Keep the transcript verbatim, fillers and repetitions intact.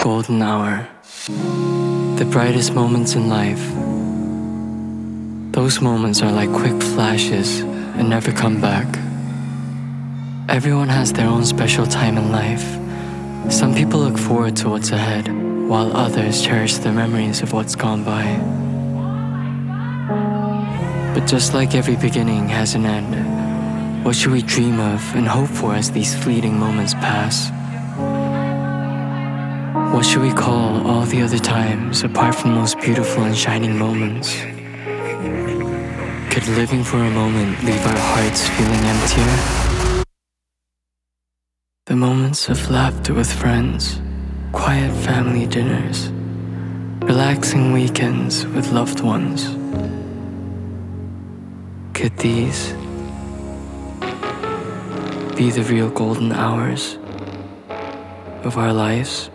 golden hour, the brightest moments in life. Those moments are like quick flashes and never come back. Everyone has their own special time in life. Some people look forward to what's ahead, while others cherish the memories of what's gone by. But just like every beginning has an end, what should we dream of and hope for as these fleeting moments pass? What should we call all the other times apart from the most beautiful and shining moments? Could living for a moment leave our hearts feeling emptier? The moments of laughter with friends, quiet family dinners, relaxing weekends with loved ones. Could these be the real golden hours of our lives?